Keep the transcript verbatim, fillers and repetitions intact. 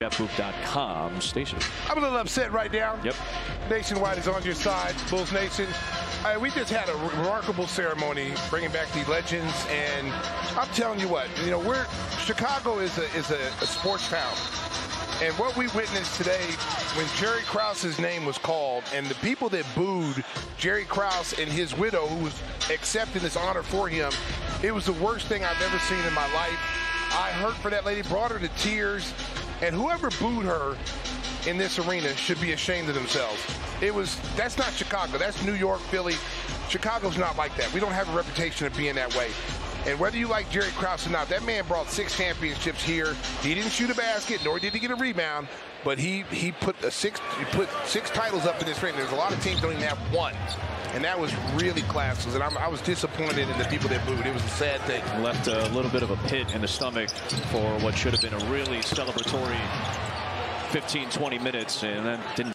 Jeff Boop dot com station. I'm a little upset right now. Yep. Nationwide is on your side, Bulls Nation. Uh, we just had a remarkable ceremony bringing back the legends, and I'm telling you what, you know, we're Chicago is a is a, a sports town, and what we witnessed today when Jerry Krause's name was called, and the people that booed Jerry Krause and his widow, who was accepting this honor for him, it was the worst thing I've ever seen in my life. I hurt for that lady, brought her to tears. And whoever booed her in this arena should be ashamed of themselves. It was, that's not Chicago. That's New York, Philly. Chicago's not like that. We don't have a reputation of being that way. And whether you like Jerry Krause or not, that man brought six championships here. He didn't shoot a basket, nor did he get a rebound, but he he put a six he put six titles up in this ring. There's a lot of teams don't even have one. And that was really classless. And I'm, I was disappointed in the people that booed. It was a sad thing. Left a little bit of a pit in the stomach for what should have been a really celebratory fifteen, twenty minutes, and then didn't